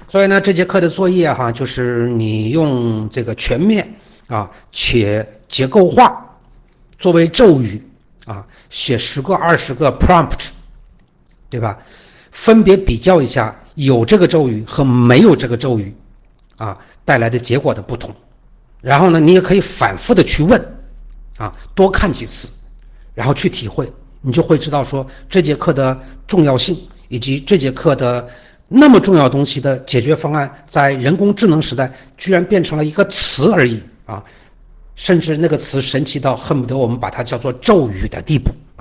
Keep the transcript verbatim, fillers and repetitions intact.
所以呢，这节课的作业哈，就是你用这个全面啊且结构化作为咒语啊，写十个、二十个 prompt， 对吧？分别比较一下有这个咒语和没有这个咒语啊带来的结果的不同。然后呢，你也可以反复的去问啊，多看几次，然后去体会，你就会知道说这节课的重要性，以及这节课的那么重要东西的解决方案，在人工智能时代居然变成了一个词而已啊，甚至那个词神奇到恨不得我们把它叫做咒语的地步。